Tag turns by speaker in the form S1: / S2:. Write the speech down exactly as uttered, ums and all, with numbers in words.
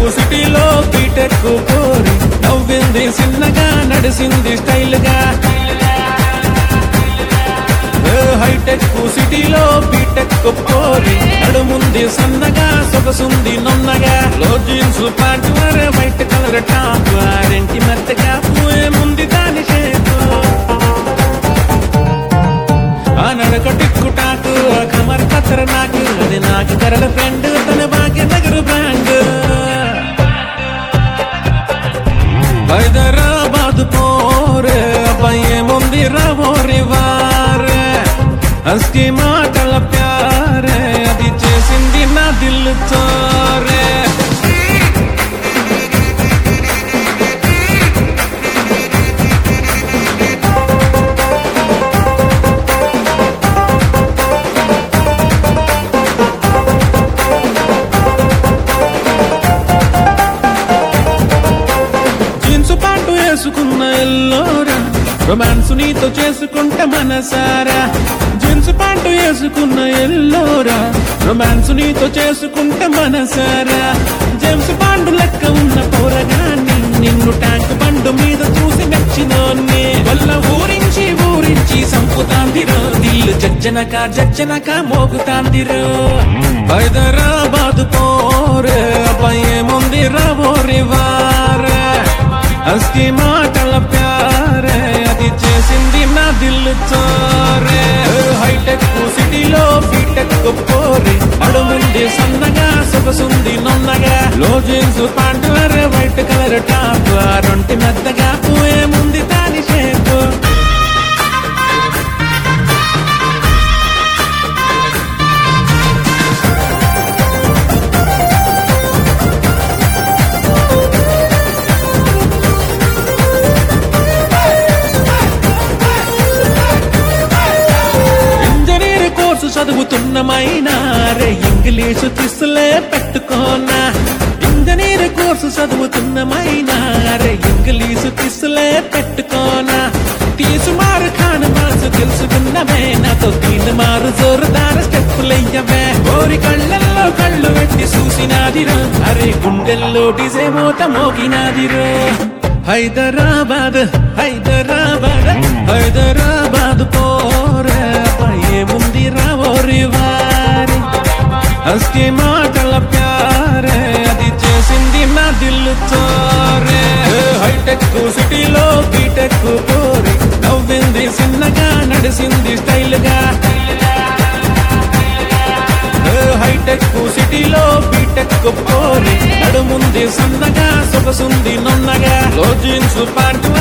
S1: సిటీలో బీటెక్ కోరి నవ్వింది చిన్నగా నడిసింది స్టైల్ గా హైటెక్ సిటీలో బీటెక్ కోరి నడుముంది సన్నగా సొగసుంది నొన్నగా లో జీన్స్ ప్యాంట్ వరే వైట్ కలర్ టాప్ రెంటి మెత్తగా ఏముంది దాని షేపు ఆ నడక టిక్కు టాకు కమర్ కత్తర నాకు అది నాకు గర్ల్ ఫ్రెండ్ తన భాగ్యనగర్ బ్రాండ్ హైదరాబాద్ పోరే అబ్బాయి ముంది రావోరి వారే హస్కి మాటల ప్యారే అది చేసింది నా దిల్ చోరే చేసుకున్న ఎల్లోరా రొమాన్స్ నీతో చేసుకుంటే మనసారా జీన్స్ ప్యాంటు వేసుకున్న ఎల్లోరా రొమాన్స్ నీతో చేసుకుంటే మనసారా జేమ్స్ బాండ్ లెక్క ఉన్న పోరగాన్ని నిన్ను ట్యాంక్ బండు మీద చూసి మెచ్చినోన్ని వల్ల ఊరించి ఊరించి సంపుతాందిరో దిల్లు జజ్జనక జజ్జనక మోగుతాందిరో హైదరాబాద్ పోరే అబ్బాయి ముంది రావోరి వారే హస్కి మాటల ప్యారే అది చేసింది నా దిల్ చోరే హైటెక్ సిటీలో బీటెక్ పోరి అడుగుంది సన్నగా సొగసుంది నొన్నగా లో జీన్స్ ప్యాంట్ వరే వైట్ కలర్ టాప్ రొంటి మెత్తగా ఏముంది దాని షేపు చదువుతున్నమైనా రే ఇంగ్లీషు కిస్సులే పెట్టుకోనా ఇంజనీర్ కోర్సు చదువుతున్నమైనా రే ఇంగ్లీషు కిస్సులే పెట్టుకోనా తీసుమారు ఖాన్ మాసు తెలుసుకున్నవే నాతో తీను మారు జోరుదార స్టెప్పులయ్యవే ఓరి కళ్ళల్లో కళ్ళు పెట్టి చూసినాదిరో అరే గుండెల్లో డిజే మోత మోగినాదిరో హైదరాబాద్ హైదరాబాద్ హైదరాబాద్ పోరే ఏముంది రావోరి వారి హస్కి మాటల ప్యారే అది చేసింది నా దిల్ చోరే హైటెక్ సిటీలో బీటెక్ కోరి నవ్వింది చిన్నగా నడిసింది స్టైల్ గా హైటెక్ సిటీలో బీటెక్ కోరి నడుముంది సన్నగా సొగసుంది నొన్నగా లో జీన్స్ ప్యాంట్